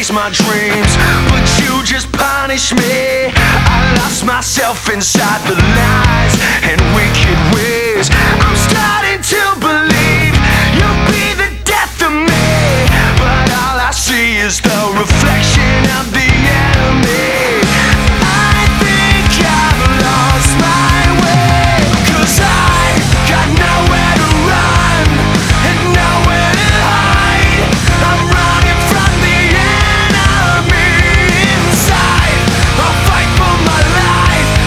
chase my dreams, but you just punish me. I lost myself inside the lies and wicked ways.